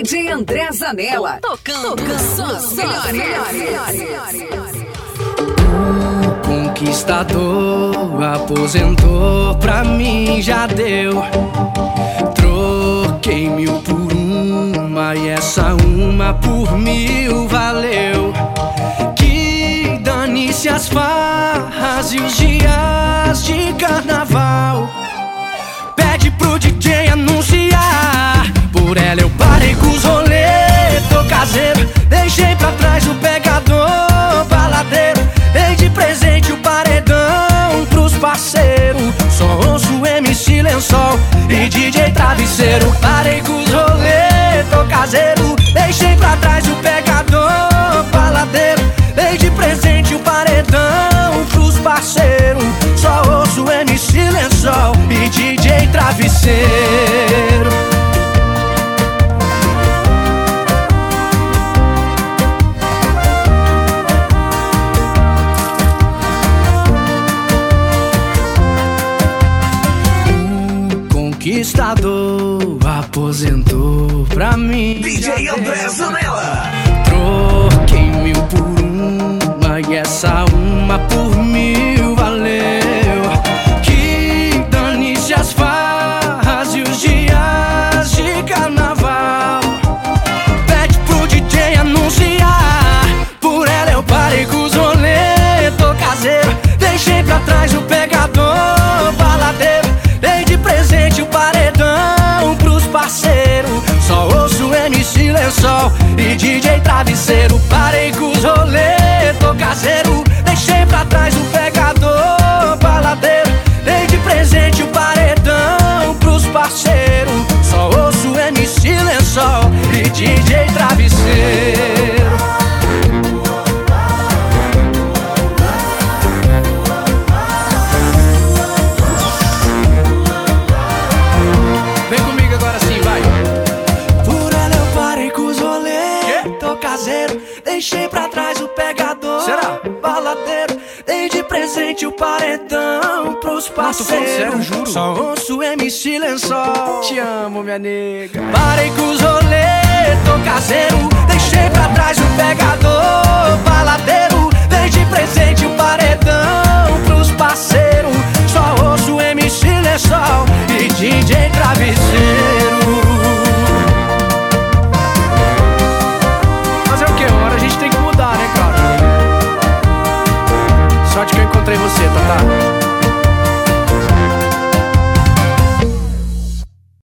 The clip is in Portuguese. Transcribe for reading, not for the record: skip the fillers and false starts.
DJ André Zanella, tocando só as melhores. O conquistador aposentou, pra mim já deu. Troquei 1000 por uma e essa uma por 1000 valeu. Que dane-se as farras e os dias de carnaval. Pede pro DJ anunciar, por ela eu parei com os rolê. Tô caseiro, deixei pra trás o pegador baladeiro. Dei de presente o paredão pros parceiros. Só ouço MC Lençol e DJ Travesseiro. Parei com os rolê, tô caseiro, deixei pra trás o pegador baladeiro. Dei de presente o paredão pros parceiros. Só ouço MC Lençol e DJ Travesseiro. Conquistador aposentou, pra mim DJ André Zanella. Troquei 1000 por uma e essa uma por 1000 valeu. Que dane-se as farras e os dias de carnaval. Pede pro DJ anunciar, por ela eu parei com os rolê. Tô caseiro, deixei pra trás o pegador baladeiro. Dei de presente o paredão pros parceiros. Só ouço MC Lençol e DJ Travesseiro. Parei com os rolê, tô caseiro, deixei pra trás o pegador baladeiro. Dei de presente o paredão pros parceiros. Só ouço MC Lençol e DJ Travesseiro. Deixei pra trás o pegador, será? Baladeiro, dei de presente o paredão pros parceiros. Sério, juro. Só ouço MC Lençol. Te amo, minha nega. Parei com os rolê, tô caseiro, deixei pra trás o pegador baladeiro. Dei de presente o paredão pros parceiros. Só ouço MC Lençol e DJ Travesseiro.